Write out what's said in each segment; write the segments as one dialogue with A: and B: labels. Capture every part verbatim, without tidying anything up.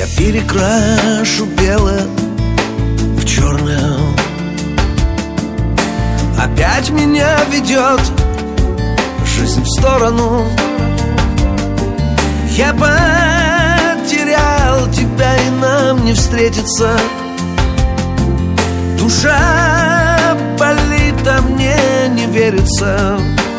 A: Я перекрашу белое в черное. Опять меня ведет жизнь в сторону. Я потерял тебя, и нам не встретиться. Душа болит, а мне не верится,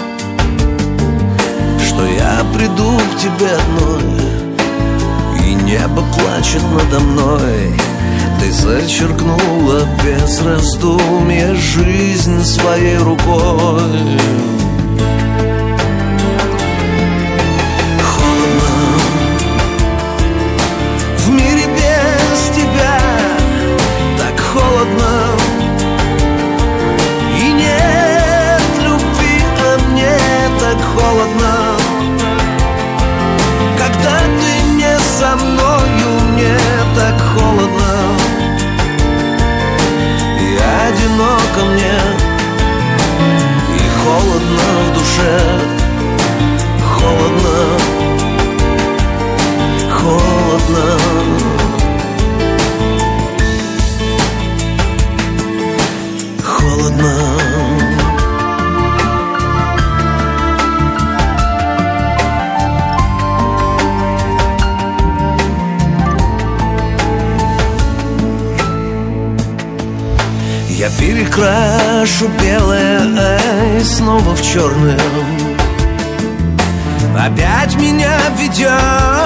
A: что я приду к тебе одной, и небо плачет надо мной. Ты зачеркнула без раздумья жизнь своей рукой. Холодно, когда ты не со мною, мне так холодно. И одиноко мне, и холодно в душе. Холодно, холодно. Холодно. Я перекрашу белое, ай, снова в черное. Опять меня ведет